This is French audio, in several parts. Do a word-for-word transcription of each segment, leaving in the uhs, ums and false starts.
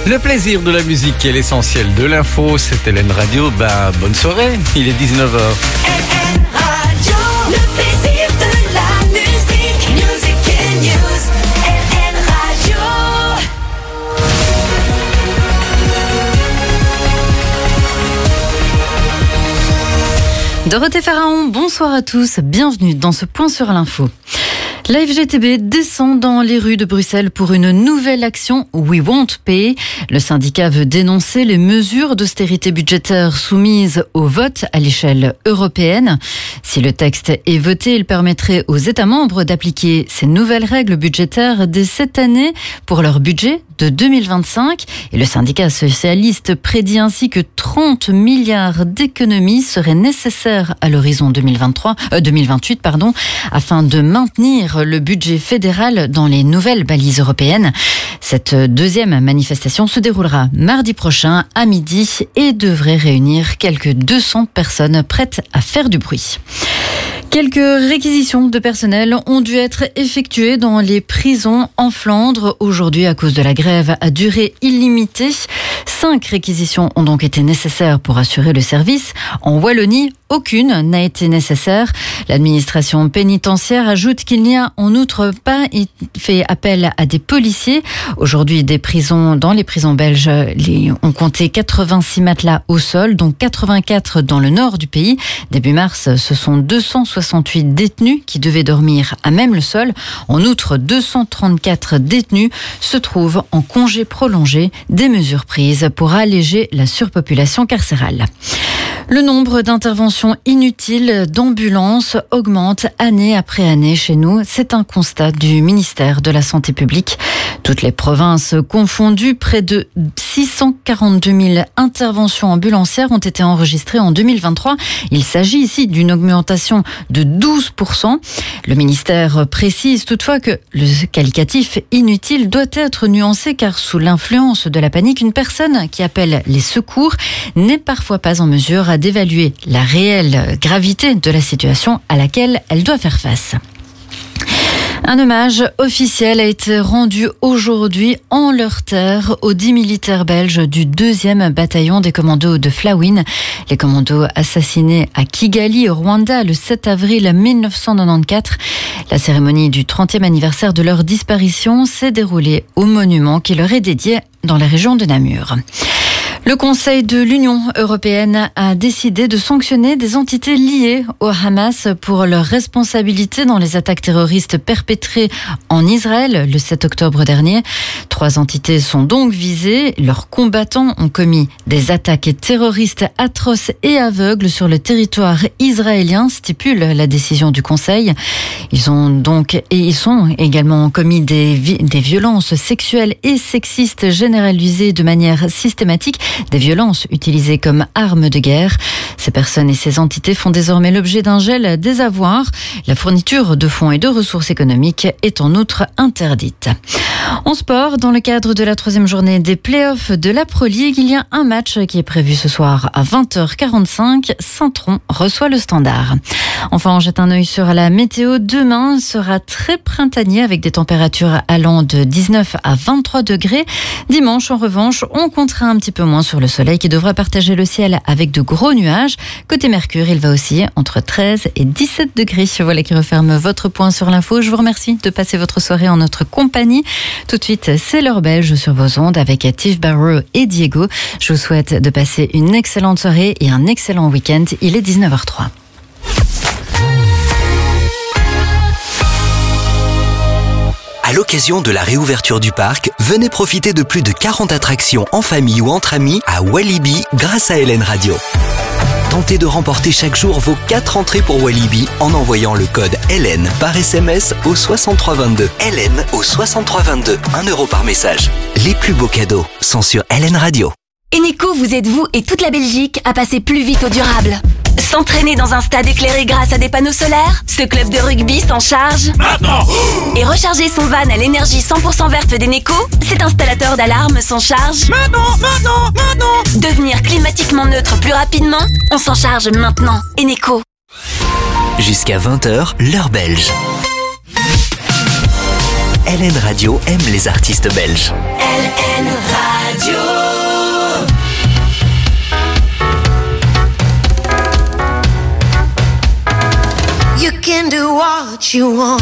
Le plaisir de la musique est l'essentiel de l'info. C'est Hélène Radio. Ben, bonne soirée. Il est dix-neuf heures. Hélène Radio, le plaisir de la musique. Music and news. Hélène Radio. Dorothée Pharaon, bonsoir à tous. Bienvenue dans ce point sur l'info. La F G T B descend dans les rues de Bruxelles pour une nouvelle action We Won't Pay. Le syndicat veut dénoncer les mesures d'austérité budgétaire soumises au vote à l'échelle européenne. Si le texte est voté, il permettrait aux États membres d'appliquer ces nouvelles règles budgétaires dès cette année pour leur budget de deux mille vingt-cinq. Et le syndicat socialiste prédit ainsi que trente milliards d'économies seraient nécessaires à l'horizon deux mille vingt-trois, euh, deux mille vingt-huit, pardon, afin de maintenir le budget fédéral dans les nouvelles balises européennes. Cette deuxième manifestation se déroulera mardi prochain à midi et devrait réunir quelques deux cents personnes prêtes à faire du bruit. Quelques réquisitions de personnel ont dû être effectuées dans les prisons en Flandre aujourd'hui à cause de la grève à durée illimitée. Cinq réquisitions ont donc été nécessaires pour assurer le service. En Wallonie, aucune n'a été nécessaire. L'administration pénitentiaire ajoute qu'il n'y a en outre pas fait appel à des policiers. Aujourd'hui, des prisons, dans les prisons belges, les, on comptait quatre-vingt-six matelas au sol, dont quatre-vingt-quatre dans le nord du pays. Début mars, ce sont deux cent soixante-huit détenus qui devaient dormir à même le sol. En outre, deux cent trente-quatre détenus se trouvent en congé prolongé, des mesures prises pour alléger la surpopulation carcérale. Le nombre d'interventions inutiles d'ambulances augmente année après année chez nous. C'est un constat du ministère de la Santé publique. Toutes les provinces confondues, près de six cent quarante-deux mille interventions ambulancières ont été enregistrées en deux mille vingt-trois. Il s'agit ici d'une augmentation de douze pour cent. Le ministère précise toutefois que le qualificatif inutile doit être nuancé car sous l'influence de la panique, une personne qui appelle les secours n'est parfois pas en mesure d'évaluer la réelle gravité de la situation à laquelle elle doit faire face. Un hommage officiel a été rendu aujourd'hui en leur terre aux dix militaires belges du deuxième bataillon des commandos de Flawin. Les commandos assassinés à Kigali, au Rwanda, le sept avril mille neuf cent quatre-vingt-quatorze. La cérémonie du trentième anniversaire de leur disparition s'est déroulée au monument qui leur est dédié dans la région de Namur. Le Conseil de l'Union européenne a décidé de sanctionner des entités liées au Hamas pour leur responsabilité dans les attaques terroristes perpétrées en Israël le sept octobre dernier. Trois entités sont donc visées. Leurs combattants ont commis des attaques terroristes atroces et aveugles sur le territoire israélien, stipule la décision du Conseil. Ils ont donc et ils sont également commis des, des violences sexuelles et sexistes généralisées de manière systématique, des violences utilisées comme armes de guerre. Ces personnes et ces entités font désormais l'objet d'un gel des avoirs. La fourniture de fonds et de ressources économiques est en outre interdite. En sport, dans le cadre de la troisième journée des playoffs de la Pro League, il y a un match qui est prévu ce soir à vingt heures quarante-cinq. Saint-Tron reçoit le Standard. Enfin, on jette un œil sur la météo. Demain sera très printanier avec des températures allant de dix-neuf à vingt-trois degrés. Dimanche, en revanche, on comptera un petit peu moins sur le soleil qui devra partager le ciel avec de gros nuages. Côté Mercure, il va osciller entre treize et dix-sept degrés. Voilà qui referme votre point sur l'info. Je vous remercie de passer votre soirée en notre compagnie. Tout de suite, c'est l'heure belge sur vos ondes avec Tiff Barrow et Diego. Je vous souhaite de passer une excellente soirée et un excellent week-end. Il est dix-neuf heures trois. À l'occasion de la réouverture du parc, venez profiter de plus de quarante attractions en famille ou entre amis à Walibi grâce à Hélène Radio. Tentez de remporter chaque jour vos quatre entrées pour Walibi en envoyant le code Hélène par S M S au soixante-trois vingt-deux. Hélène au soixante-trois vingt-deux. un euro par message. Les plus beaux cadeaux sont sur Hélène Radio. Eneco vous aide vous et toute la Belgique à passer plus vite au durable. S'entraîner dans un stade éclairé grâce à des panneaux solaires? Ce club de rugby s'en charge maintenant. Et recharger son van à l'énergie cent pour cent verte d'Eneco? Cet installateur d'alarme s'en charge maintenant, maintenant, maintenant. Devenir climatiquement neutre plus rapidement? On s'en charge maintenant. Eneco. Jusqu'à vingt heures, l'heure belge. Hélène Radio aime les artistes belges. Hélène Radio. you want.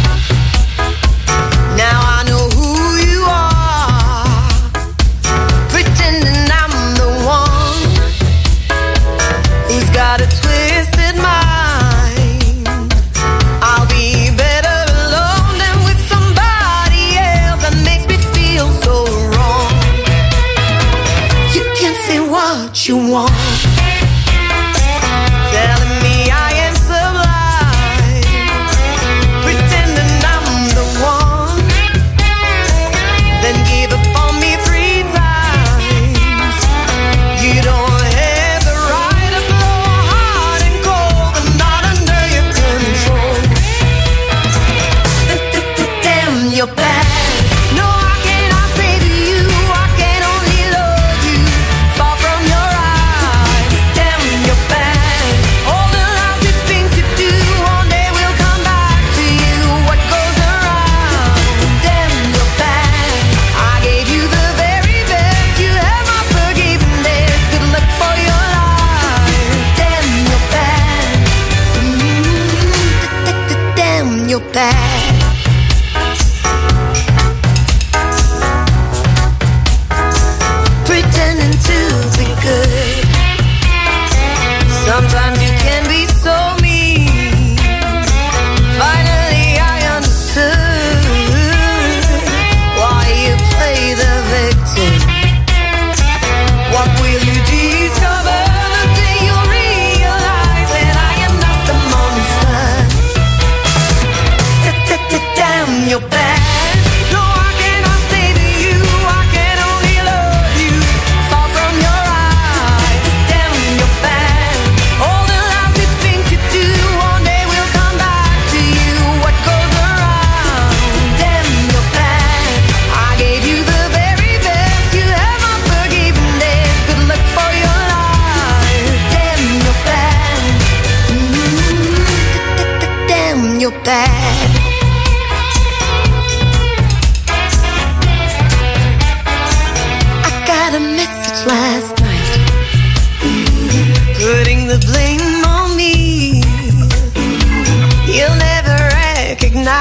Now I know who you are, pretending I'm the one who's got a twisted mind. I'll be better alone than with somebody else that makes me feel so wrong. You can say what you want, telling me I am sublime, pretending I'm the one, then give up on me three times. You don't have the right to blow hot and cold. I'm not under your control. Damn, you're bad. No, I cannot save you. I can only love you. Far from your eyes. Damn, you're bad. All the lousy things you do, one day will come back to you. What goes around? Damn, you're bad. I gave you the very best. You have my forgiveness. Good luck for your life. Damn, you're bad. Mm, damn, you're bad. Pretending to be good. Sometimes you can be so mean. Finally I understood why you play the victim. What will you discover the day you realize that I am not the monster? Damn, you're bad. No, I cannot save you. I can only love you. Far from your eyes. Damn, you're bad. All the lousy things you do, one day will come back to you. What goes around? Damn, you're bad. I gave you the very best. You have my forgiveness. Good luck for your life. Damn, you're bad. Mm, damn, you're bad. I got a message last night, putting the blame on me. You'll never recognize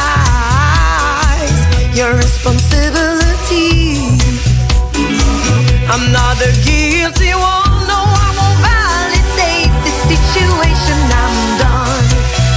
your responsibility. I'm not the guilty one. No, I won't validate this situation. I'm done.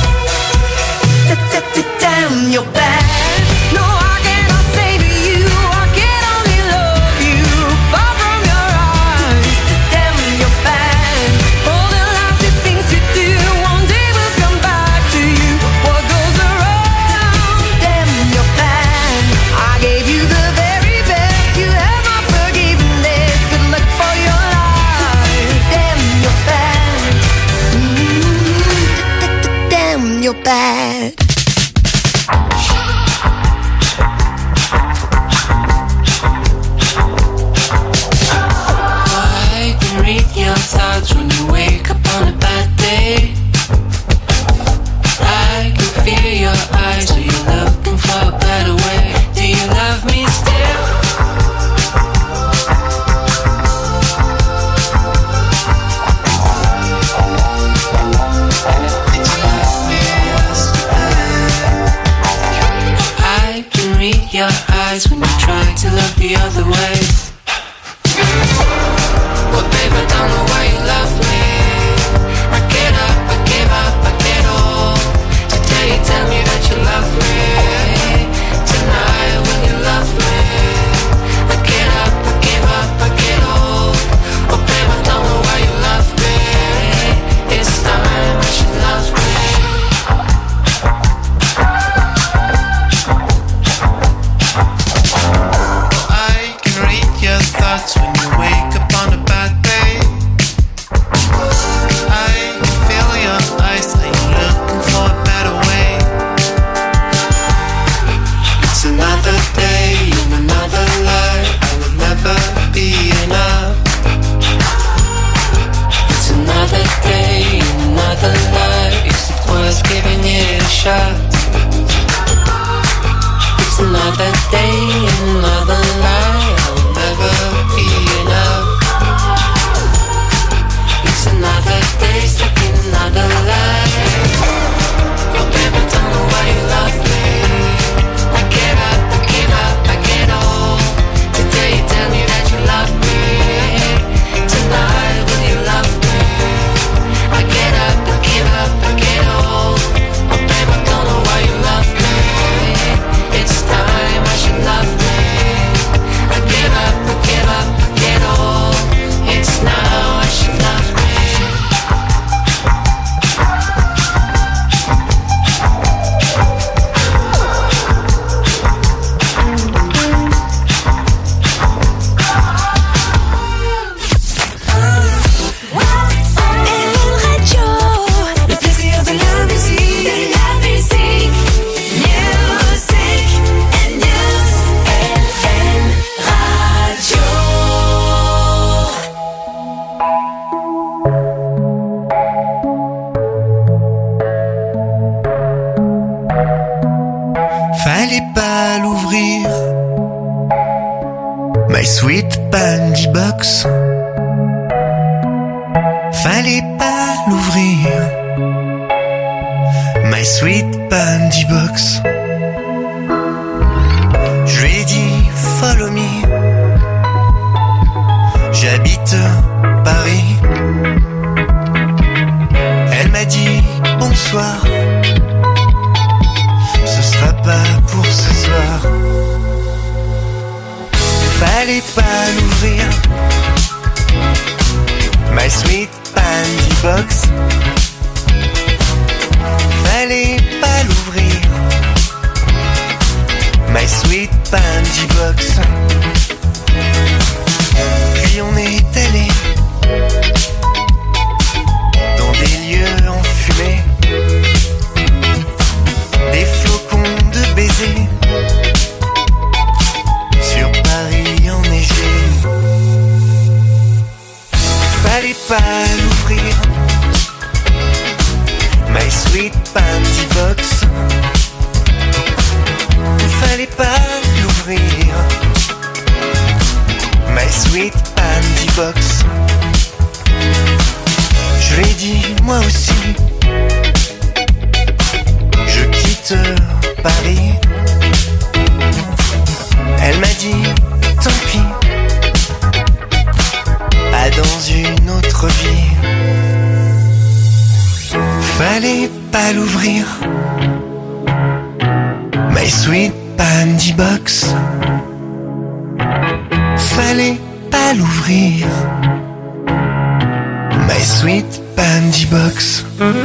Damn, you're bad. No, I cannot save you. I can only love you. Far from your eyes. Damn, you're bad. All the lousy things you do, one day will come back to you. What goes around? Damn, you're bad. I gave you the very best. You have my forgiveness. Good luck for your life. Damn, you're bad. Mm, damn, you're bad. I can read your thoughts when you wake up on a bad day. I can feel your eyes. Are you looking for a better way? Do you love me still? I can read your eyes when you try to look the other way. But babe, I don't know why you love me. I get up, I give up, I get all. Today you tell me that you love me. Tonight will you love me? I get up, I give up, I get all. But babe, I don't know why you love me. It's time I should love me. I can read your thoughts when you wake up on a bad day. I can feel your eyes. Are you looking for a better way? It's another day in another life. I will never be enough. It's another day in another life. Is it worth giving it a shot? It's another day in another life. I will never be enough. It's another day stuck in another life. Oh baby, don't know why sweet bandy box. Fallait pas l'ouvrir. My sweet bandy box. Je lui ai dit follow me. J'habite Paris. Elle m'a dit bonsoir. Ce sera pas pour ce soir. Fallait pas l'ouvrir. My sweet bandy box. Fallait pas l'ouvrir. My sweet bandy box. Puis on est allé dans des lieux enfumés, des flocons de baisers sur Paris enneigé. Fallait pas l'ouvrir. My sweet bandy box. Fallait pas l'ouvrir. My sweet bandy box. Je lui ai dit moi aussi. Je quitte Paris. Elle m'a dit tant pis. À dans une autre vie. Fallait pas l'ouvrir. My sweet bandy box. Fallait pas l'ouvrir. My sweet bandy box.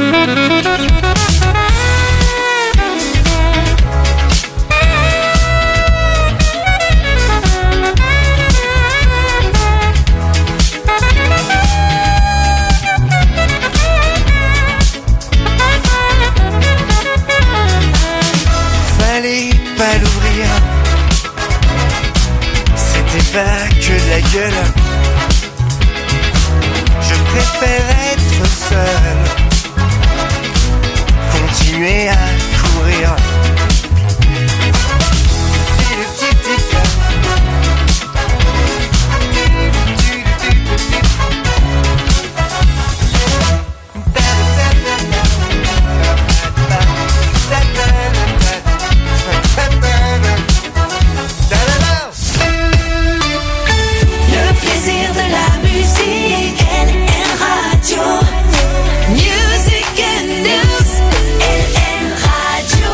Fallait pas l'ouvrir. C'était pas que de la gueule. Je préfère être seul. Continuer à courir. Le plaisir de la musique, L N Radio. Music and news, L N Radio.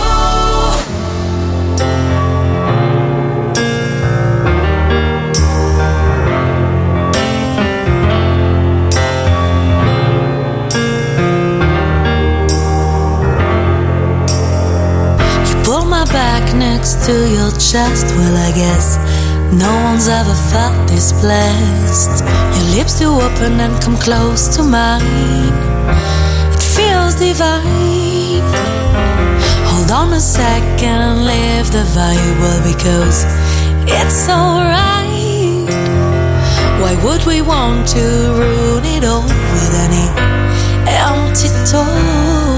You pull my back next to your chest. Well, I guess no one's ever felt this blessed. Your lips do open and come close to mine. It feels divine. Hold on a second and live the vibe. Well, because it's alright. Why would we want to ruin it all with any empty talk?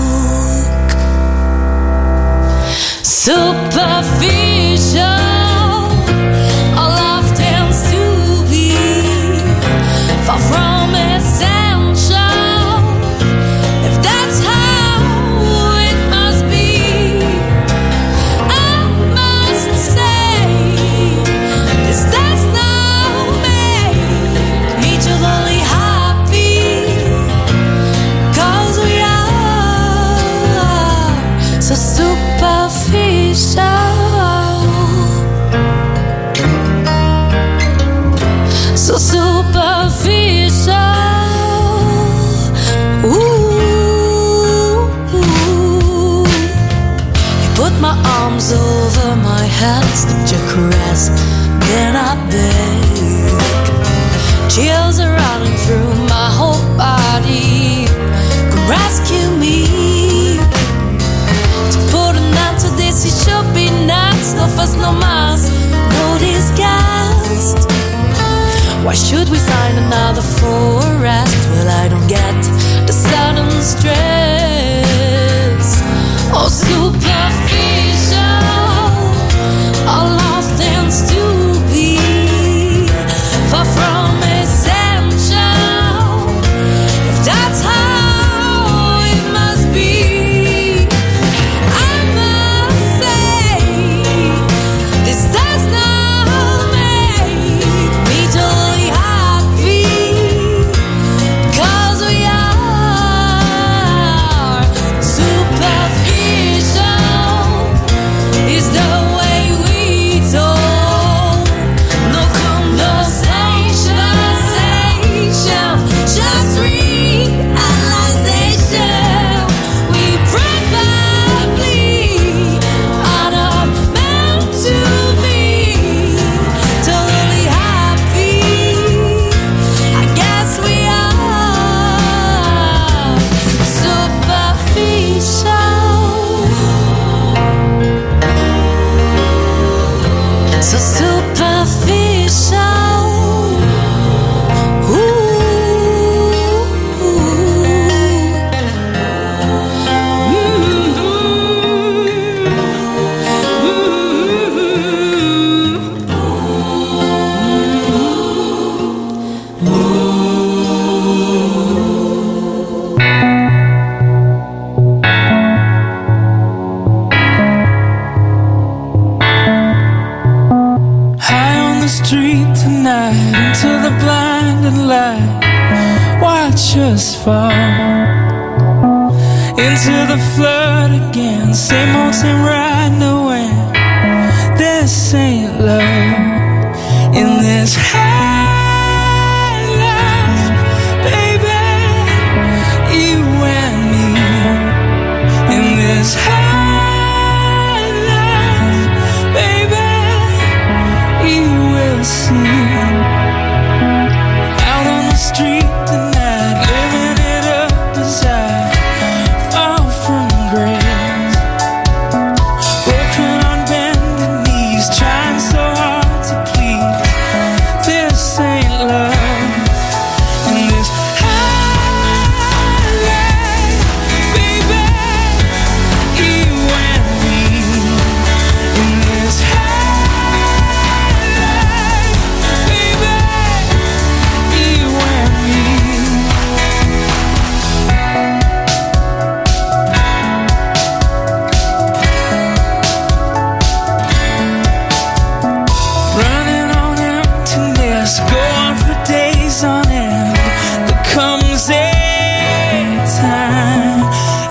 Superficial, all love tends to be far from essential. If that's how it must be, I must say this does not make each of only happy. 'Cause we are so superficial. So superficial. Ooh. You put my arms over my head, slipped your caress, then I beg. Chills are running through my whole body. Come rescue me. To put an end to this, it should be next. No fuss, no mask, no disgust. Why should we sign another forest? Well, I don't get the sudden stress. Oh, superficial, all love tends to be night into the blinding light. Watch us fall into the flood again. Same old same right nowhere. This ain't love in this high life, baby. You and me in this high life, baby. You will see. Out on the street tonight, living it up as I fall from grace. Broken on bended knees, trying so hard to please. This ain't love in this high life, baby. You and me in this high life, baby. You and me. Running on emptiness, go on for days on end. There comes a time.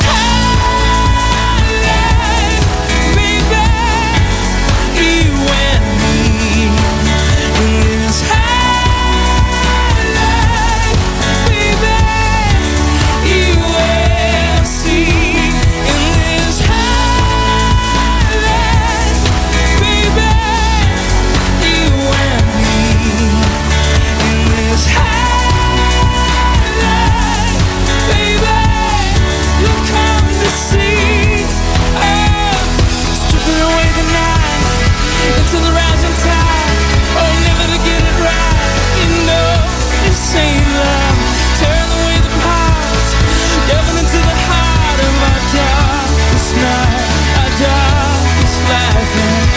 High life, baby. You and me in this high life, baby. You will see in this high life, baby. You and me in this high life, baby. You'll come to see. Oh, stripping away the night into the rising tide. Oh, never to get it right. You know this ain't love. Turn away the parts, delving into the heart of our darkest night, our darkest life. And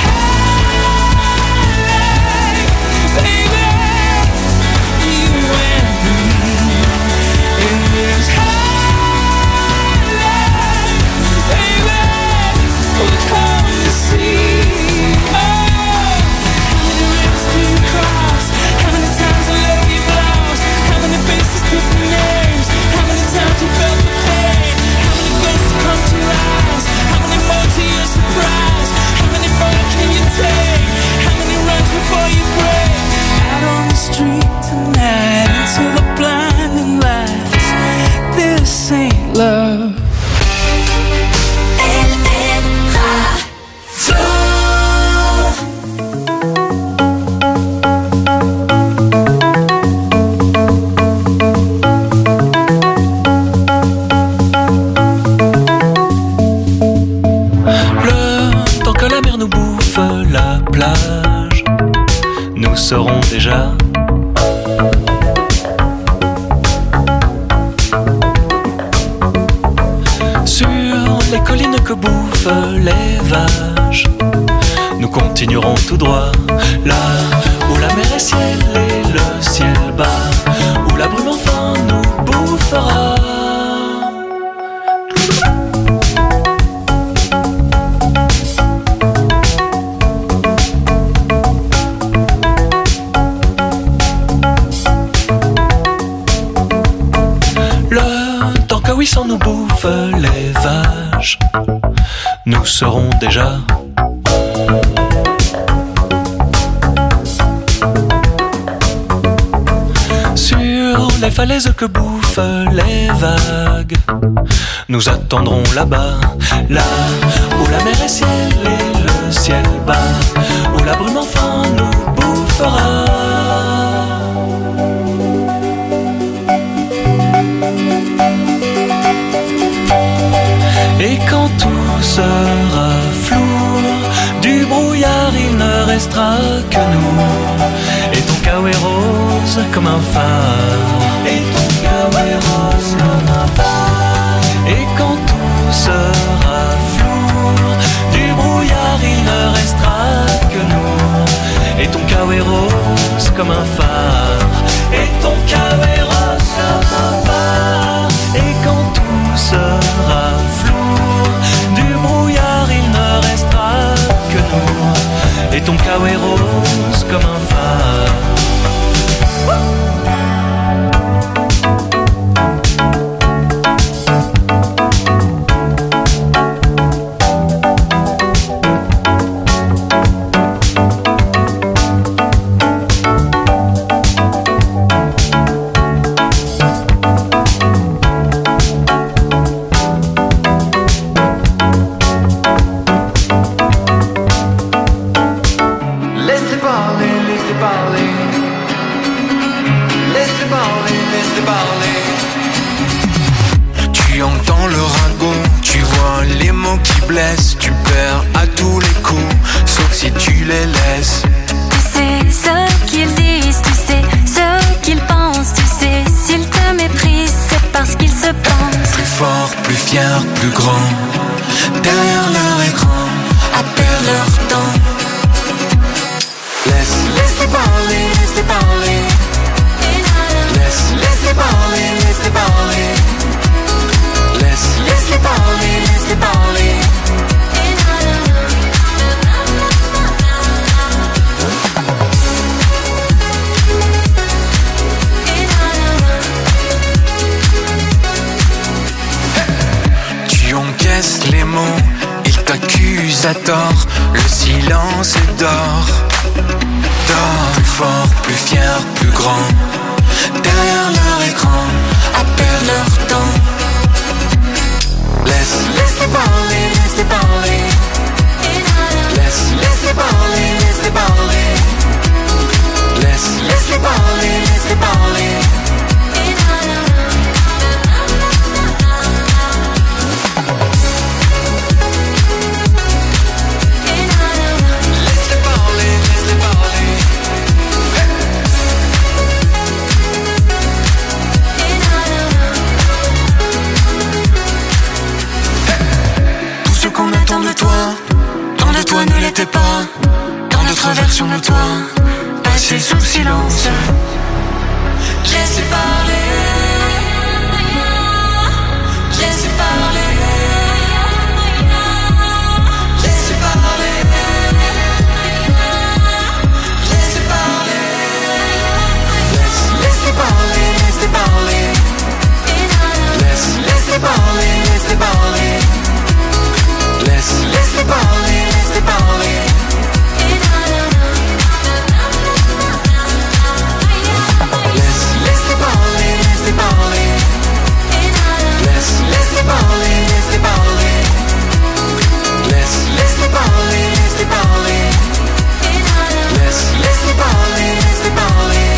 high life, baby. You and me in this high life, baby. We'll come to see. Oh, how many rivers do you cross? How many times the love you've lost? How many faces, different names? How many times you felt the pain? How many ghosts come to rise? How many more to your surprise? How many more can you take? How many runs before you break? Out on the street tonight into the blinding lights. This ain't love. Le temps que la mer nous bouffe la plage, nous serons déjà sur les collines que bouffent les vaches. Nous continuerons tout droit, là où la mer est ciel et le ciel bas, où la brume enfin nous bouffera. Le temps que oui sans nous bouffe les vaches, nous serons déjà sur les falaises que bouffent les vagues. Nous attendrons là-bas, là où la mer est ciel et le ciel bas, où la brume enfin nous bouffera. Et quand tout sera flou, du brouillard il ne restera que nous. Et ton kawaii rose comme un phare. Et ton kawaii rose comme un phare. Et quand tout sera flou, du brouillard il ne restera que nous. Et ton kawaii rose comme un phare. Et ton kawaii rose comme un phare. Et quand tout sera flou, du brouillard il ne restera que nous. Et ton kawaii rose comme un phare. laisse-les parler, laisse-les parler. Tu entends le ragot, tu vois les mots qui blessent. Tu perds à tous les coups, sauf si tu les laisses. Tu sais ce qu'ils disent, tu sais ce qu'ils pensent, tu sais s'ils te méprisent, c'est parce qu'ils se pensent. Plus fort, plus fier, plus grand. Derrière leur écran, à perdre leur temps. Laisse, laisse-les parler, laisse-les parler. Laisse, laisse-les parler, laisse-les parler. Laisse, laisse-les parler, laisse-les parler. Tu encaisses les mots, ils t'accusent à tort. Le silence est d'or. Dors plus fort, plus fier, plus grand. Derrière leur écran, à perdre leur temps. Laisse, laisse-les parler, laisse-les parler. Laisse, laisse-les parler, laisse-les parler. Laisse, laisse-les parler, laisse-les parler. Laisse-les parler, laisse-les parler. Tout ce qu'on attend de toi, tant de toi ne l'était pas. Tant d'autres versions de toi, passées sous silence. Laisse-les parler. Laisse-les parler. Laisse-les parler. Laisse-les parler. Laisse, laisse-les parler, laisse-les parler. Laisse, laisse-les parler, laisse-les parler. Laisse, laisse-les parler, laisse-les parler. Laisse, laisse-les parler, laisse-les parler. Laisse, laisse-les parler, laisse-les parler. Laisse, laisse-les parler, laisse-les parler. Laisse, laisse-les parler, laisse-les parler.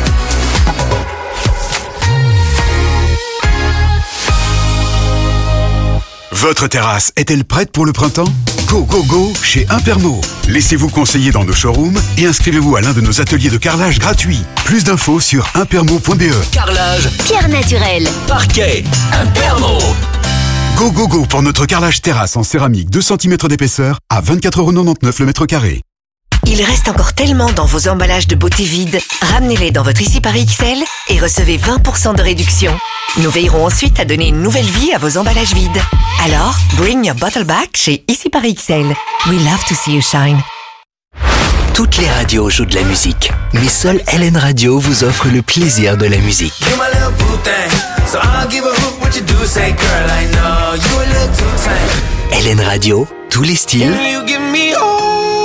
Votre terrasse est-elle prête pour le printemps? Go, go, go chez Impermo. Laissez-vous conseiller dans nos showrooms et inscrivez-vous à l'un de nos ateliers de carrelage gratuits. Plus d'infos sur impermo point b e. Carrelage, Pierre naturelle. parquet, Impermo. Go, go, go pour notre carrelage terrasse en céramique deux centimètres d'épaisseur à vingt-quatre euros quatre-vingt-dix-neuf le mètre carré. Il reste encore tellement dans vos emballages de beauté vides. Ramenez-les dans votre Ici Paris X L et recevez vingt pour cent de réduction. Nous veillerons ensuite à donner une nouvelle vie à vos emballages vides. Alors, bring your bottle back chez Ici Paris X L. We love to see you shine. Toutes les radios jouent de la musique, mais seule L N Radio vous offre le plaisir de la musique. You my little boo thing, so I'll give a hoot what you do. Say, girl, I know you a little too tame. L N Radio, tous les styles, You give me all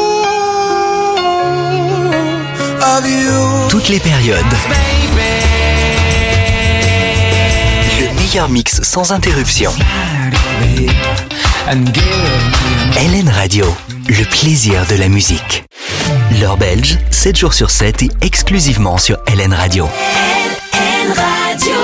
of you, toutes les périodes. baby. Le meilleur mix sans interruption. L N Radio, le plaisir de la musique. L'heure belge, sept jours sur sept et exclusivement sur L N Radio. L N Radio.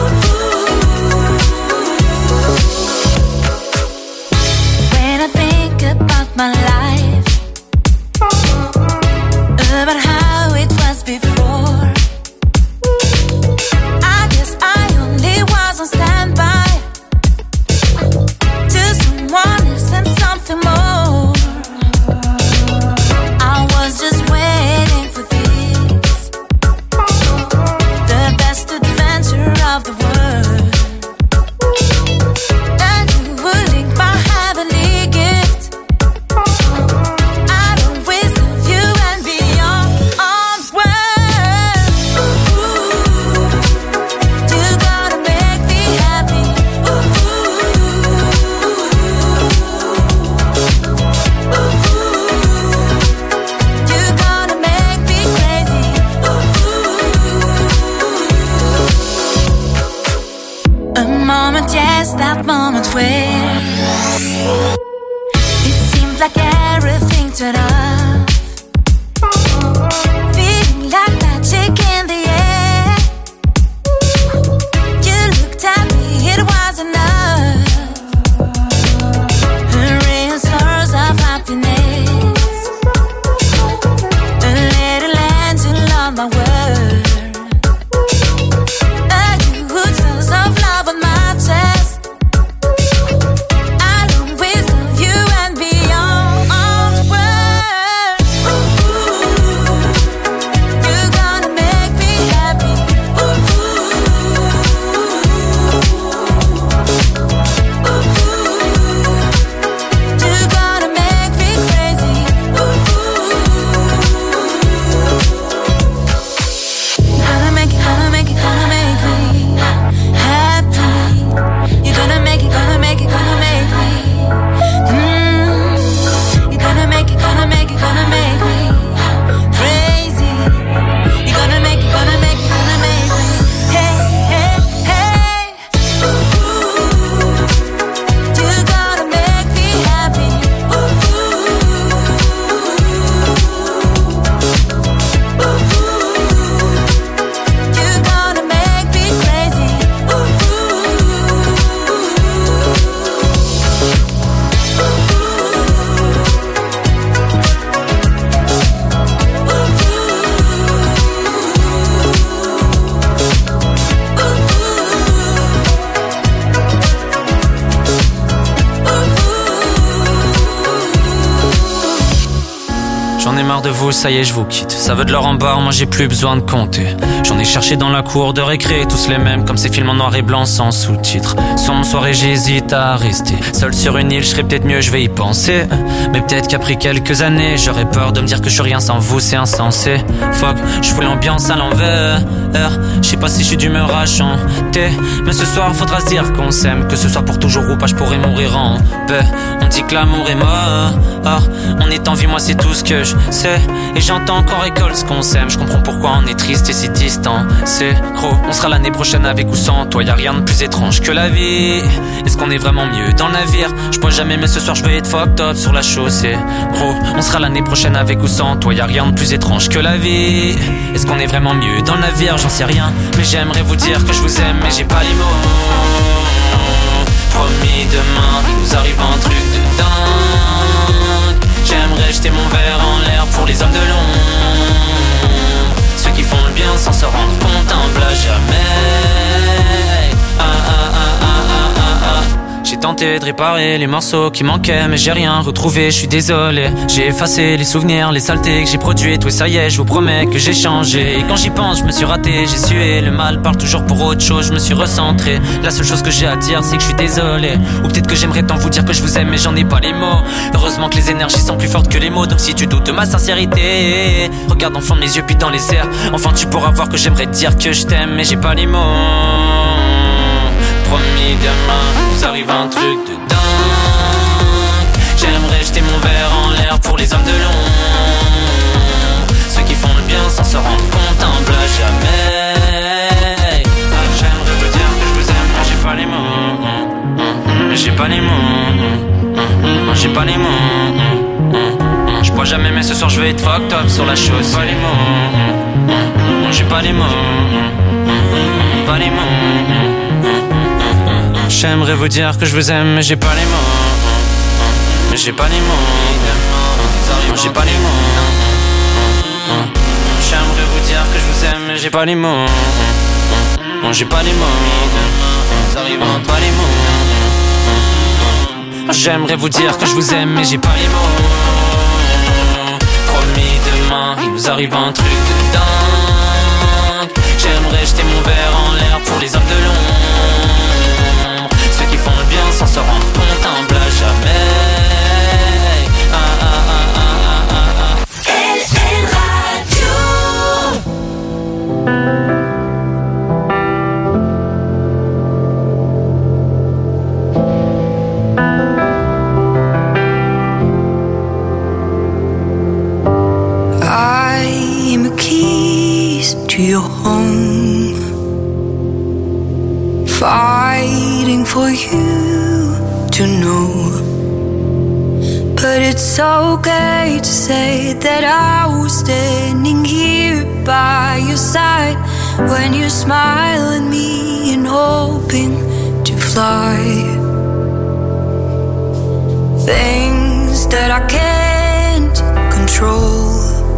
When I think that moment where it seemed like everything turned off, feeling like magic in the air. You looked at me, it was enough. A ray of stars of happiness, a little angel on my world. A huge dose of love on my chest. I'll always love you and beyond words. Ooh, you're gonna make me happy. Ooh, you're gonna make me crazy. Gonna make it, gonna make it, gonna make me happy. You're gonna make it, gonna make it, gonna make me. Mm. You're gonna make it, gonna make it, gonna make me crazy. You're gonna make it, gonna make it, gonna make me. Hey, hey, hey. Ooh, you're gonna make me happy. Ooh, you're gonna make me crazy. J'en ai marre de vous, ça y est, je vous quitte. Ça veut de l'or en barre, moi j'ai plus besoin de compter. J'en ai cherché dans la cour de récré, tous les mêmes, comme ces films en noir et blanc sans sous-titres. Sombre soirée, j'hésite à rester seul sur une île, je serais peut-être mieux, je vais y penser. Mais peut-être qu'après quelques années, j'aurais peur de me dire que je suis rien sans vous, c'est insensé. Fuck, je fous l'ambiance à l'envers. Je sais pas si je suis d'humeur à chanter, mais ce soir faudra se dire qu'on s'aime, que ce soit pour toujours ou pas, je pourrais mourir en paix. On dit que l'amour est mort, on est en vie, moi c'est tout ce que je sais. Et j'entends encore école ce qu'on s'aime. Je comprends pourquoi on est triste et si distant. C'est gros, on sera l'année prochaine avec ou sans toi. Y'a rien de plus étrange que la vie. Est-ce qu'on est vraiment mieux dans le navire? Je pourrais jamais, mais ce soir je vais être fucked up sur la chaussée. Gros, on sera l'année prochaine avec ou sans toi. Y'a rien de plus étrange que la vie. Est-ce qu'on est vraiment mieux dans le navire? J'en sais rien, mais j'aimerais vous dire que je vous aime, mais j'ai pas les mots. Promis demain, il nous arrive un truc de dingue. J'aimerais jeter mon verre en l'air pour les hommes de l'ombre, ceux qui font le bien sans se rendre compte, humble à jamais. Ah ah ah ah ah ah ah. J'ai tenté de réparer les morceaux qui manquaient, mais j'ai rien retrouvé, je suis désolé. J'ai effacé les souvenirs, les saletés que j'ai produites. Oui ça y est, je vous promets que j'ai changé. Et quand j'y pense, je me suis raté, j'ai sué. Le mal parle toujours pour autre chose, je me suis recentré. La seule chose que j'ai à dire, c'est que je suis désolé. Ou peut-être que j'aimerais tant vous dire que je vous aime, mais j'en ai pas les mots. Heureusement que les énergies sont plus fortes que les mots. Donc si tu doutes de ma sincérité, regarde en fond de mes yeux puis dans les airs. Enfin tu pourras voir que j'aimerais te dire que je t'aime, mais j'ai pas les mots. Promis demain, nous arrive un truc de dingue. J'aimerais jeter mon verre en l'air pour les hommes de l'ombre, ceux qui font le bien sans se rendre compte, humble à jamais. Ah, j'aimerais vous dire que je vous aime, mais j'ai pas les mots. Mais j'ai pas les mots. J'ai pas les mots. Je pourrais jamais, mais ce soir je vais être fucked up sur la chose. Pas les mots. J'ai pas les mots. Pas les mots. J'aimerais vous dire que je vous aime, mais j'ai pas les mots. Mais j'ai pas les mots. J'ai pas les mots. J'aimerais vous dire que je vous aime, mais j'ai pas les mots. J'ai pas les mots. Pas les mots. J'aimerais vous dire que je vous aime, mais j'ai pas les mots. Promis demain, il nous arrive un truc de dingue. J'aimerais jeter mon verre en l'air pour les hommes de l'ombre, ceux qui font le bien sans se rendre compte, humble à jamais. Ah ah ah ah ah ah. L N Radio. I'm the keys to your home, fighting for you to know. But it's okay to say that I was standing here by your side when you smile at me and hoping to fly. Things that I can't control,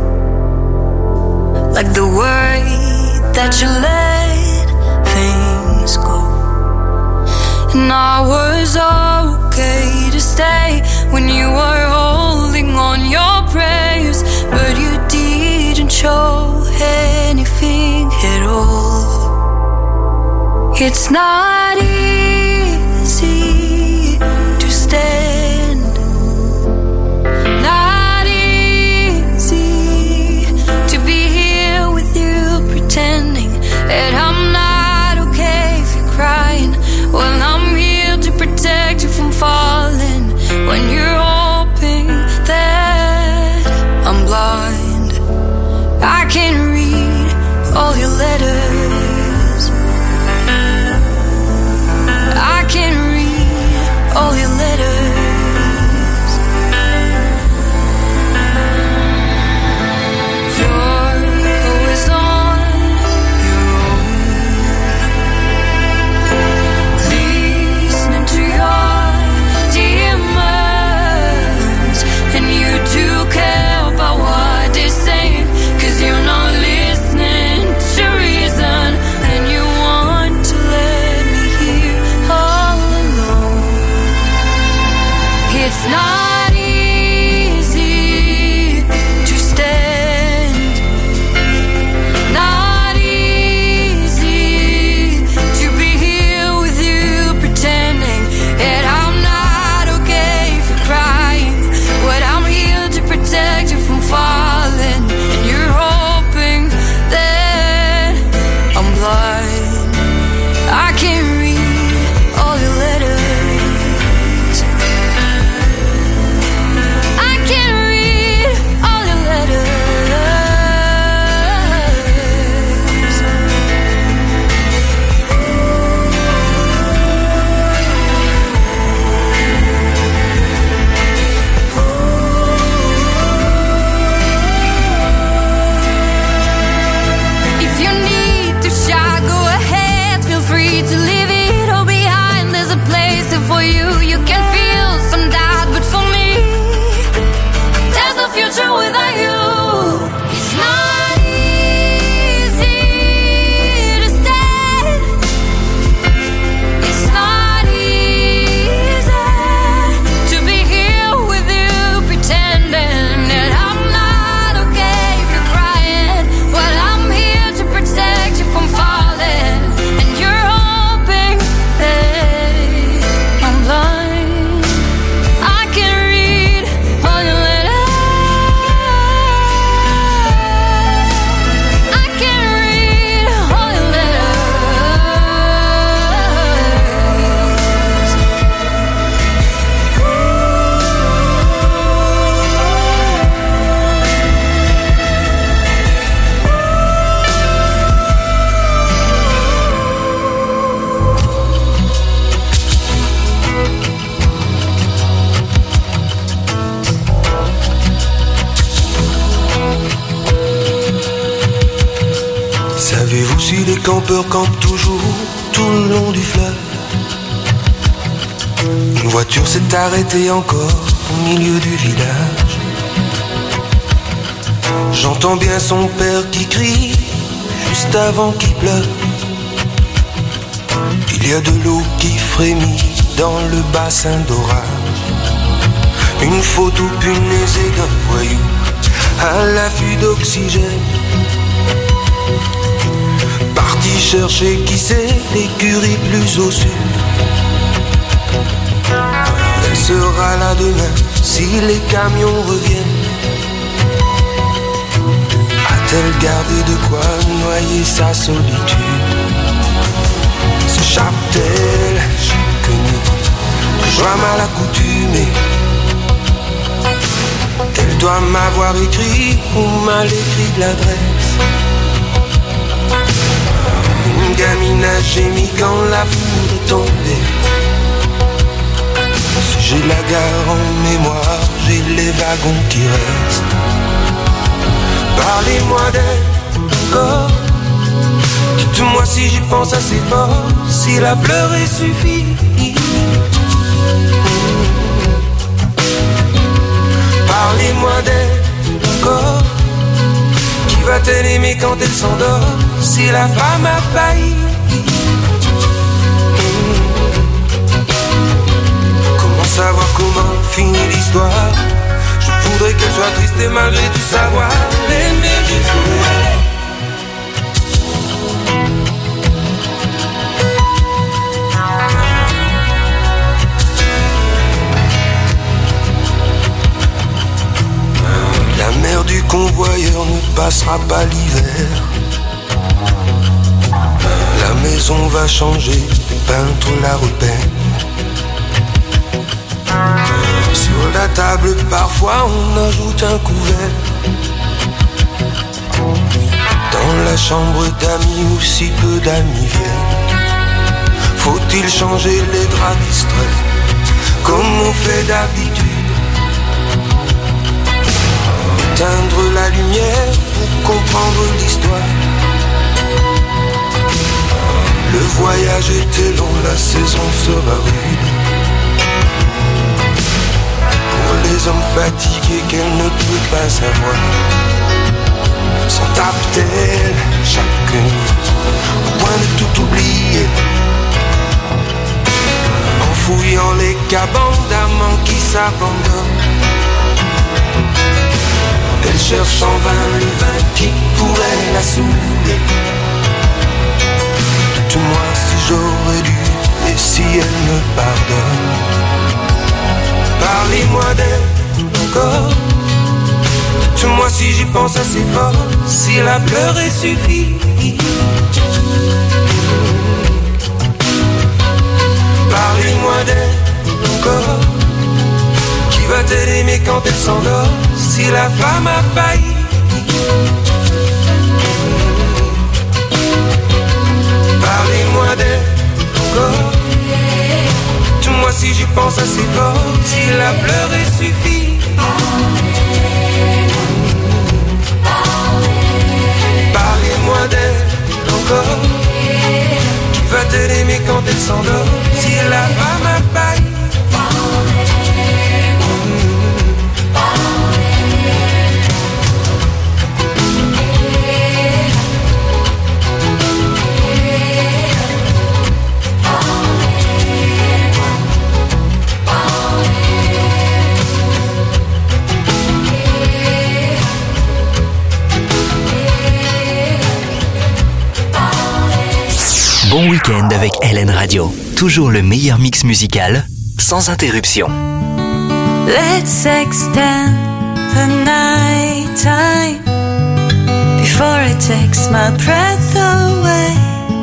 like the way that you let things go. And I was okay to stay when you were holding on your prayers, but you didn't show anything at all. It's not easy to stand, not easy to be here with you pretending that I'm not okay if you're crying. Well, I'm here to protect you from falling when you're hoping that I'm blind. I can read all your letters, I can read all your letters. You're always on your own, listening to your demons, and you do care about what they're saying, 'cause you're not listening to reason, and you want to let me here all alone. It's not easy to stand, not easy to be here with you pretending that I'm not okay if you're crying. But I'm here to protect you from falling, and you're hoping that I'm blind. I can read all your letters, I can read all your letters. If you need to shout, go ahead, feel free to leave it all behind. There's a place here for you, you can feel some doubt, but for me, there's no future without you. It's not easy to stand, it's not easy to be here with you pretending that I'm not okay if you're crying. Well, I'm here to protect you from falling, and you're hoping that I'm blind. I can read all your letters, I can read all your letters. Savez-vous si les campeurs campent toujours tout le long du fleuve? Une voiture s'est arrêtée encore au milieu du village. J'entends bien son père qui crie juste avant qu'il pleure. Il y a de l'eau qui frémit dans le bassin d'orage. Une photo punaisée d'un voyou à l'affût d'oxygène, parti chercher qui sait l'écurie plus au sud. Elle sera là demain si les camions reviennent. A-t-elle gardé de quoi noyer sa solitude? S'échappe-t-elle chaque nuit, toujours mal accoutumée? Elle doit m'avoir écrit ou mal écrit de l'adresse. Une gamine a gémi quand la foudre est tombée. Si j'ai la gare en mémoire, j'ai les wagons qui restent. Parlez-moi d'elle encore. Dites-moi si j'y pense assez fort, si la pleurer suffit. Parlez-moi d'elle encore. Qui va-t-elle aimer quand elle s'endort, si la femme a failli? Comment savoir comment finit l'histoire? Je voudrais qu'elle soit triste et malgré tout savoir l'aimer jusqu'où elle est. La mère du convoyeur ne passera pas l'hiver. La maison va changer, les peintres la repeignent. Sur la table parfois on ajoute un couvert. Dans la chambre d'amis où si peu d'amis viennent, faut-il changer les draps distraits comme on fait d'habitude? Éteindre la lumière pour comprendre l'histoire. Le voyage était long, la saison sera rude. Pour les hommes fatigués qu'elle ne peut pas savoir, s'en tape-t-elle chaque nuit au point de tout oublier, en fouillant les cabanes d'amants qui s'abandonnent. Elle cherche en vain le vin qui pourrait la saouler. Dites-moi si j'aurais dû et si elle me pardonne. Parlez-moi d'elle encore. Dites-moi si j'y pense assez fort, si la pleurer suffit. Parlez-moi d'elle encore. Qui va-t-elle aimer quand elle s'endort, si la femme a failli? Parlez-moi d'elle encore. Dis-moi si j'y pense assez fort, si la pleurer suffit. Parlez-moi d'elle encore. Qui va-t-elle aimer quand elle s'endort, si la femme a failli? Bon week-end avec L N Radio. Toujours le meilleur mix musical, sans interruption. Let's extend the night time before it takes my breath away.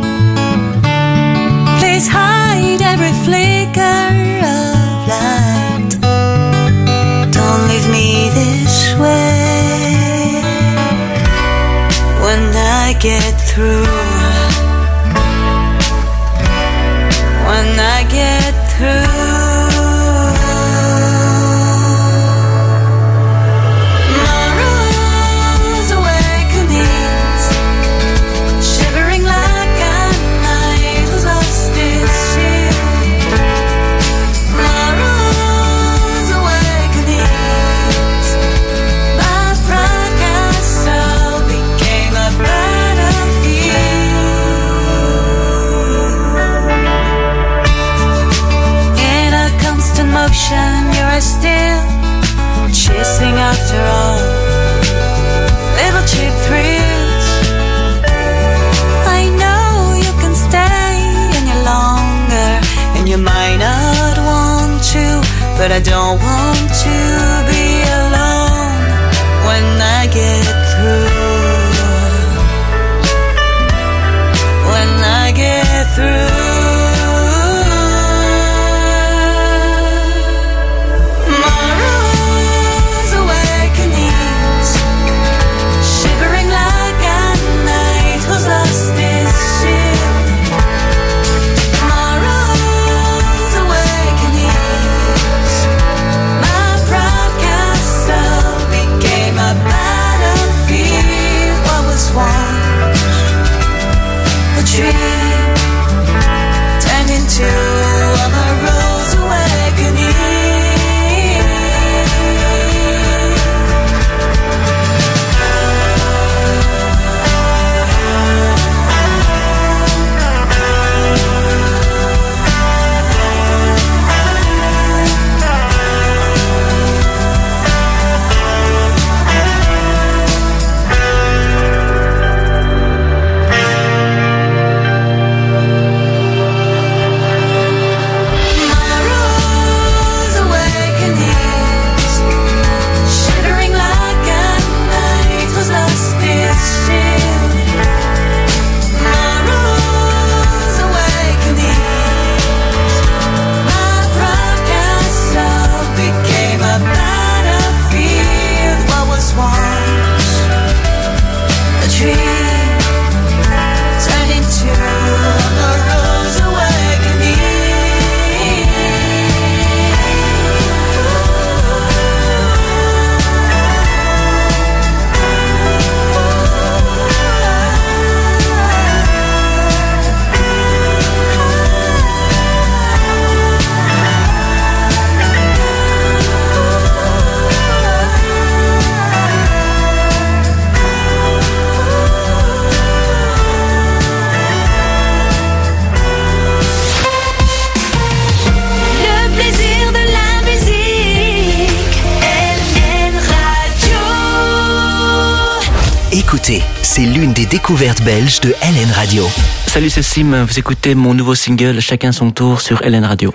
Please hide every flicker of light. Don't leave me this way. When I get through, when I get through, my rose awakenings, shivering like a night who's lost its shield. My rose awakenings, my broken soul became a battlefield. Motion, you're still chasing after all little cheap thrills. I know you can stay any longer, and you might not want to, but I don't want to be alone when I get through. When I get through. Shivering like a night who's lost its shield. écouter. C'est l'une des découvertes belges de L N Radio. Salut, c'est Sim. Vous écoutez mon nouveau single Chacun son tour sur L N Radio.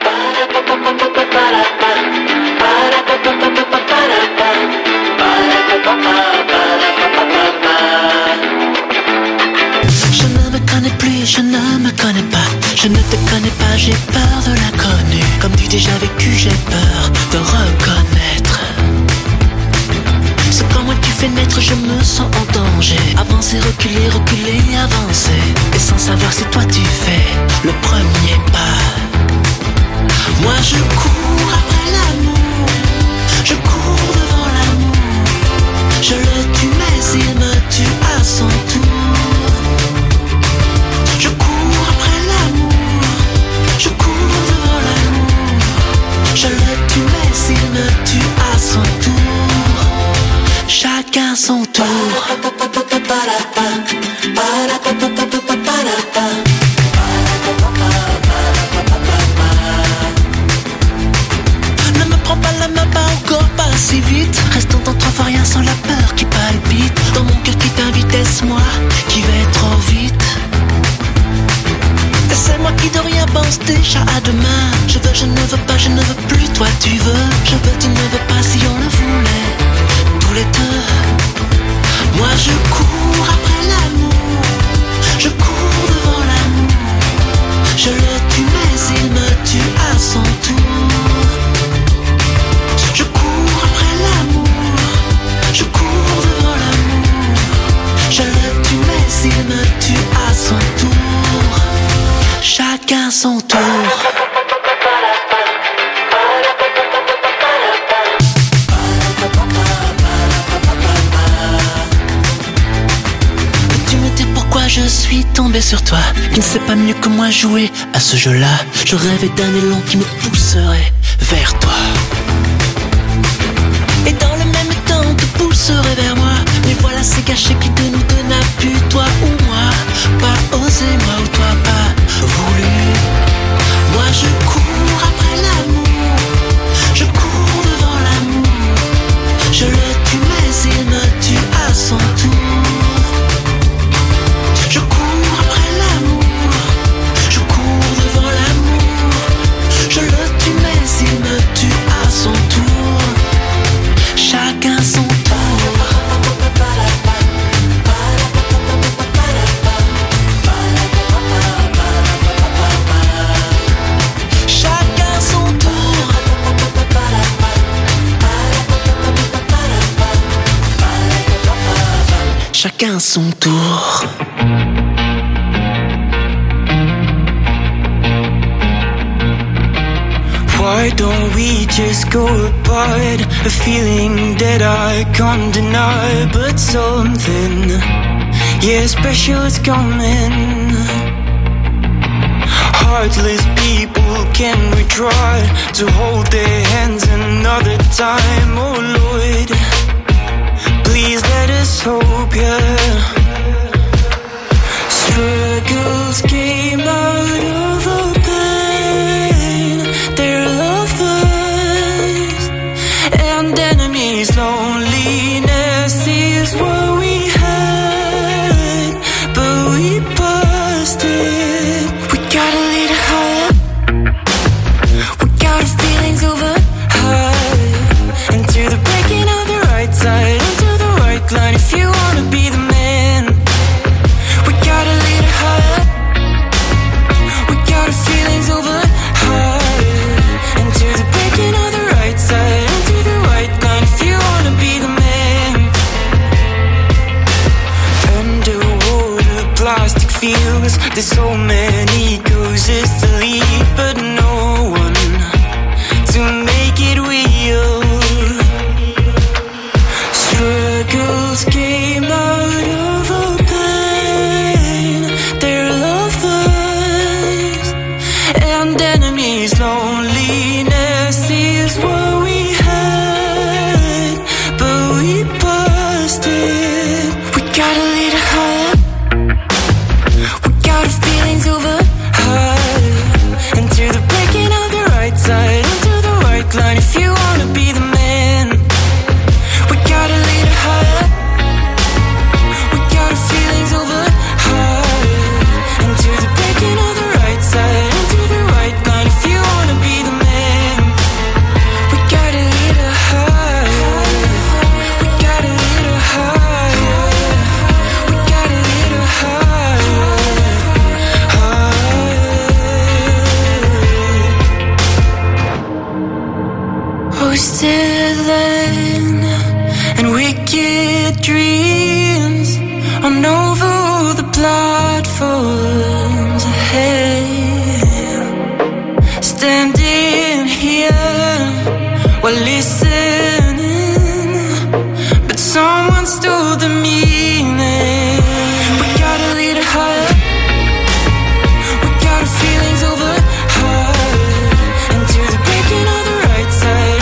Je ne me connais plus, je ne me connais pas. Je ne te connais pas, j'ai peur de l'inconnu. Comme tu déjà vécu, j'ai peur de reconnaître. C'est comme moi qui fais naître, je me sens en danger. Avancer, reculer, reculer, avancer. Et sans savoir si toi tu fais le premier pas. Moi je cours après l'amour, je cours devant l'amour. Je le tue mais il me tue à son tour. Je cours après l'amour, je cours devant l'amour. Je le tue mais il me tue à son tour. Chacun son tour. Ne me prends pas la main, pas encore, pas si vite. Restons dans trois fois rien sans la peur qui palpite. Dans mon cœur qui t'invite, est-ce moi qui vais trop vite? Et c'est moi qui de rien pense déjà à demain. Je veux, je ne veux pas, je ne veux plus, toi tu veux. Je veux, tu ne veux pas si on le voulait. Tous les deux. Moi je cours après l'amour, je cours devant l'amour. Je le tue mais il me tue à son tour. Je cours après l'amour, je cours devant l'amour. Je le tue mais il me tue à son tour. Chacun son tour. Je suis tombé sur toi, qui ne sais pas mieux que moi jouer à ce jeu-là. Je rêvais d'un élan qui me pousserait vers toi. Et dans le même temps te pousserait vers moi. Mais voilà c'est gâché qui de nous deux n'a pu, toi ou moi. Pas osé moi ou toi pas voulu. Moi je cours après l'amour, je cours devant l'amour. Je le tue mais il me tue à son tour. Je cours après l'amour, je cours devant l'amour. Je le tue mais il me tue à son tour. Chacun son tour. Chacun son tour. Chacun son tour. Why don't we just go apart? A feeling that I can't deny, but something, yeah, special is coming. Heartless people, can we try to hold their hands another time? Oh Lord, please let us hope, yeah. Struggles came out of the pain. They're lovers and enemies. Loneliness is what we had, but we busted. We gotta lead it higher. We got our feelings over high. Into the breaking of the right side, into the right line. If you wanna be the man, we gotta lead it higher. We got our feelings over high. Into the breaking of the right side, into the right line. If you wanna be the man. Underwater plastic fields, there's so many coasts to lead, but no one to make it real. Struggles came out of the pain. They're lovers and enemies. Loneliness is what we had, but we busted. We gotta lead it higher. We got our feelings over high. Into the breaking of the right side, into the right line. If you wanna be the man, we gotta lead it higher. We Posted then and wicked dreams on over the platforms ahead. Standing here while listening, but someone stole the meaning. We gotta lead it higher. We got our feelings over high into the breaking of the right side.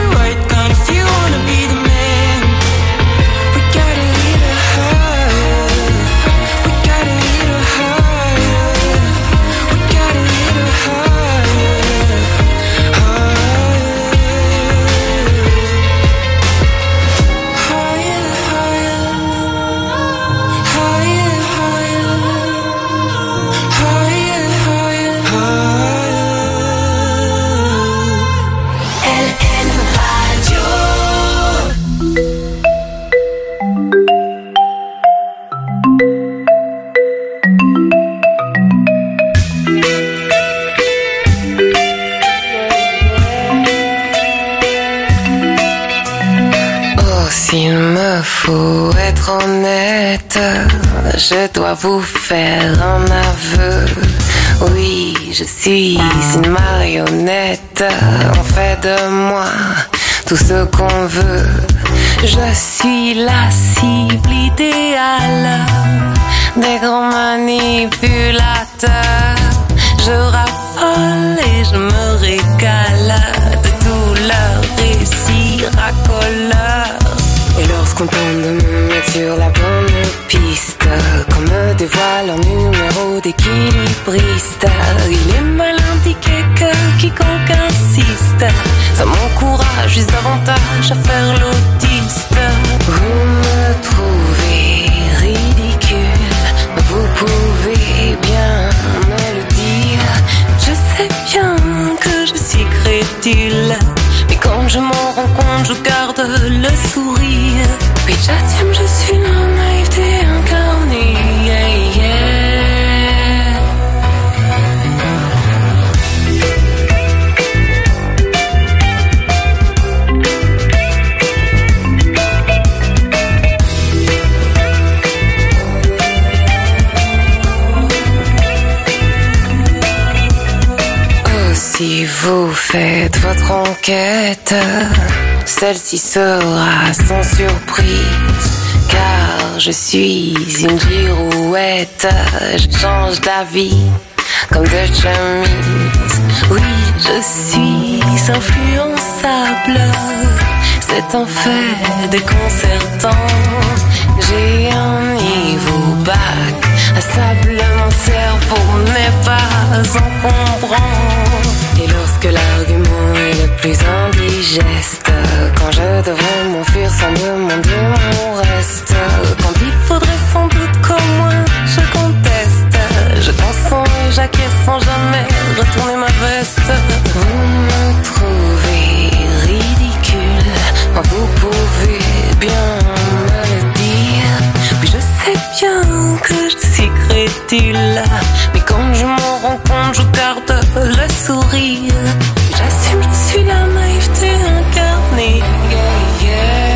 Faut être honnête, je dois vous faire un aveu. Oui, je suis une marionnette. On fait de moi tout ce qu'on veut. Je suis la cible idéale des grands manipulateurs. Je raffole et je me régale de tous leurs récits racoleurs. Et lorsqu'on tente de me mettre sur la bonne piste, qu'on me dévoile un numéro d'équilibriste, il est mal indiqué que quiconque insiste, ça m'encourage davantage à faire l'autiste. Vous me trouvez ridicule, vous pouvez bien me le dire. Je sais bien que je suis crédule, mais quand je m'en rends compte, je garde le sourire. Oui, j'assume, je suis la naïveté incarnée. Yeah, yeah. Oh, si vous faites votre enquête, celle-ci sera sans surprise, car je suis une girouette. Je change d'avis comme de chemise. Oui, je suis influençable, c'est un fait déconcertant. J'ai un niveau bac à sable, mon cerveau n'est pas encombrant. Et lorsque l'argument est le plus indigeste, quand je devrais m'enfuir sans demander mon reste, quand il faudrait sans doute qu'au moins je conteste, je consens et j'acquiesce sans jamais retourner ma veste. Vous me trouvez ridicule, vous pouvez bien me le dire. Oui, je sais bien que je suis crédule, mais quand je m'en rends compte, je garde le sourire. J'assume, je suis la naïveté incarnée. Yeah, yeah.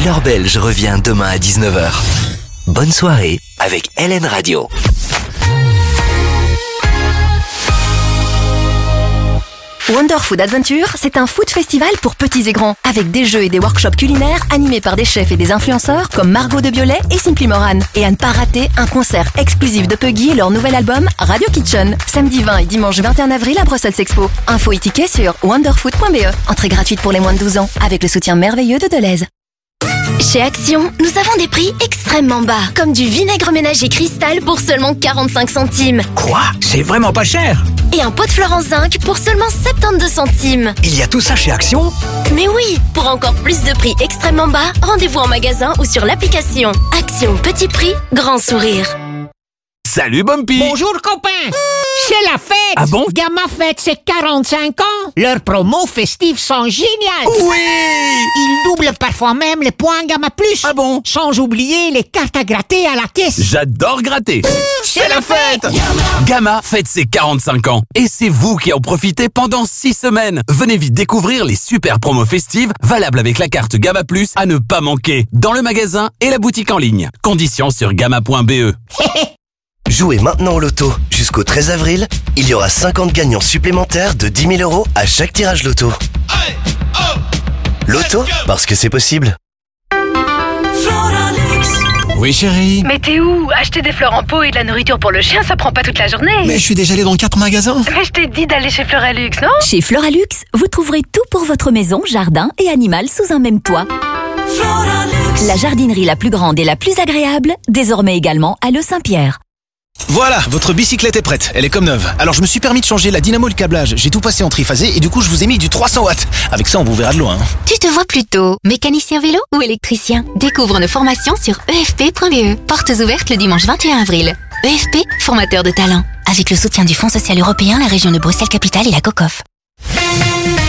L'heure belge revient demain à dix-neuf heures. Bonne soirée avec L N Radio. Wonder Food Adventure, c'est un food festival pour petits et grands, avec des jeux et des workshops culinaires animés par des chefs et des influenceurs comme Margot de Biolay et Simply Moran. Et à ne pas rater, un concert exclusif de Puggy et leur nouvel album Radio Kitchen. Samedi vingt et dimanche vingt et un avril à Brussels Expo. Info et tickets sur wonderfood point b e. Entrée gratuite pour les moins de douze ans, avec le soutien merveilleux de Deleuze. Chez Action, nous avons des prix extrêmement bas, comme du vinaigre ménager Cristal pour seulement quarante-cinq centimes. Quoi? C'est vraiment pas cher. Et un pot de fleurs en zinc pour seulement soixante-douze centimes. Il y a tout ça chez Action? Mais oui, pour encore plus de prix extrêmement bas, rendez-vous en magasin ou sur l'application. Action, petit prix, grand sourire. Salut Bumpy. Bonjour copains. C'est la fête. Ah bon? Gamma fête ses quarante-cinq ans. Leurs promos festives sont géniales. Oui. Ils doublent parfois même les points Gamma Plus. Ah bon? Sans oublier les cartes à gratter à la caisse. J'adore gratter. C'est la fête. Gamma. Gamma fête ses quarante-cinq ans. Et c'est vous qui en profitez pendant six semaines. Venez vite découvrir les super promos festives valables avec la carte Gamma Plus à ne pas manquer dans le magasin et la boutique en ligne. Conditions sur gamma point b e. Jouez maintenant au loto. Jusqu'au treize avril, il y aura cinquante gagnants supplémentaires de dix mille euros à chaque tirage loto. Loto, parce que c'est possible. Oui chérie. Mais t'es où? Acheter des fleurs en pot et de la nourriture pour le chien, ça prend pas toute la journée. Mais je suis déjà allé dans quatre magasins. Mais je t'ai dit d'aller chez Fleuralux, non? Chez Fleuralux, vous trouverez tout pour votre maison, jardin et animal sous un même toit. La jardinerie la plus grande et la plus agréable, désormais également à Le Saint-Pierre. Voilà, votre bicyclette est prête, elle est comme neuve. Alors je me suis permis de changer la dynamo et le câblage, j'ai tout passé en triphasé et du coup je vous ai mis du trois cents watts. Avec ça on vous verra de loin. Tu te vois plutôt mécanicien vélo ou électricien? Découvre nos formations sur e f p point b e. Portes ouvertes le dimanche vingt et un avril. E F P, formateur de talent. Avec le soutien du Fonds social européen, la région de Bruxelles-Capitale et la COCOF.